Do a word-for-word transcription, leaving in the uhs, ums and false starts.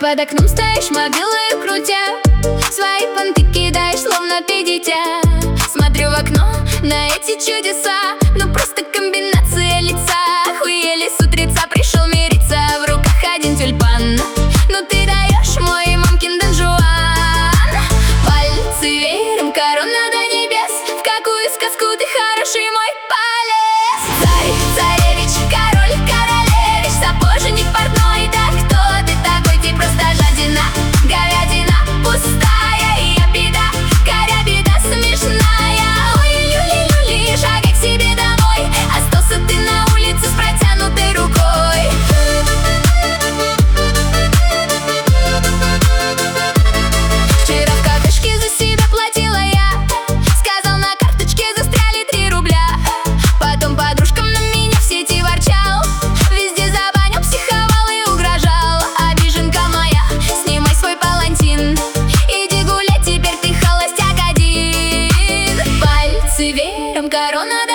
под окном стоишь, мобилу крутя, свои понты кидаешь, словно ты дитя. Смотрю в окно на эти чудеса, ну просто комбинация лица. Охуели, с утреца пришел мириться, в руках один тюльпан. Ну ты даешь мой мамкин Дон Жуан. Пальцы веером, корона до небес, в какую сказку ты хороший мой полез. Царь, царевич, король, королевич, сапожник, портной, да кто ты такой? Ты просто жадина, говядина пустая, и я беда, коря беда смешная. Ой, люли-люли, шагай к себе домой, остался ты на улице с протянутой рукой. Вчера в кафешке за себя платила я, сказал, на карточке застряли три рубля. Потом подружкам на меня в сети ворчал, везде забанил, психовал и угрожал. Обиженка моя, снимай свой палантин, иди гулять, теперь ты холостяк один. Пальцы веером, корона